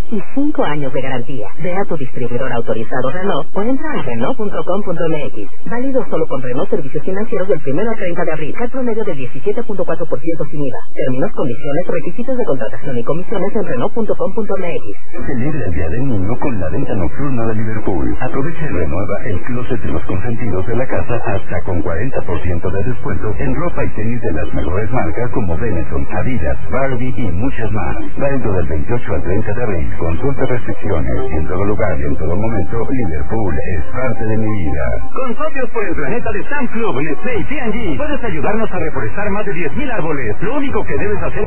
y 5 años de garantía. Ve a tu distribuidor autorizado Renault o entra a Renault.com.mx. Válido solo con Renault Servicios Financieros del 1 al 30 de abril. CAT promedio del 17.4% sin IVA. Términos, condiciones, requisitos de contratación y comisiones en Renault.com.mx. Celebra el Día del Niño con la venta nocturna de Liverpool. Aprovecha y renueva el closet de los consentidos de la casa hasta con 40% de descuento en ropa y tenis de las mejores marcas como Benetton, Adidas, Barbie y muchas más. Válido del 28 al 30 de abril. Consulta restricciones. En todo lugar y en todo momento, Liverpool es parte de mi vida. Con socios por el planeta de Sam Club, Nestlé y P&G, puedes ayudarnos a reforestar más de 10,000 árboles. Lo único que debes hacer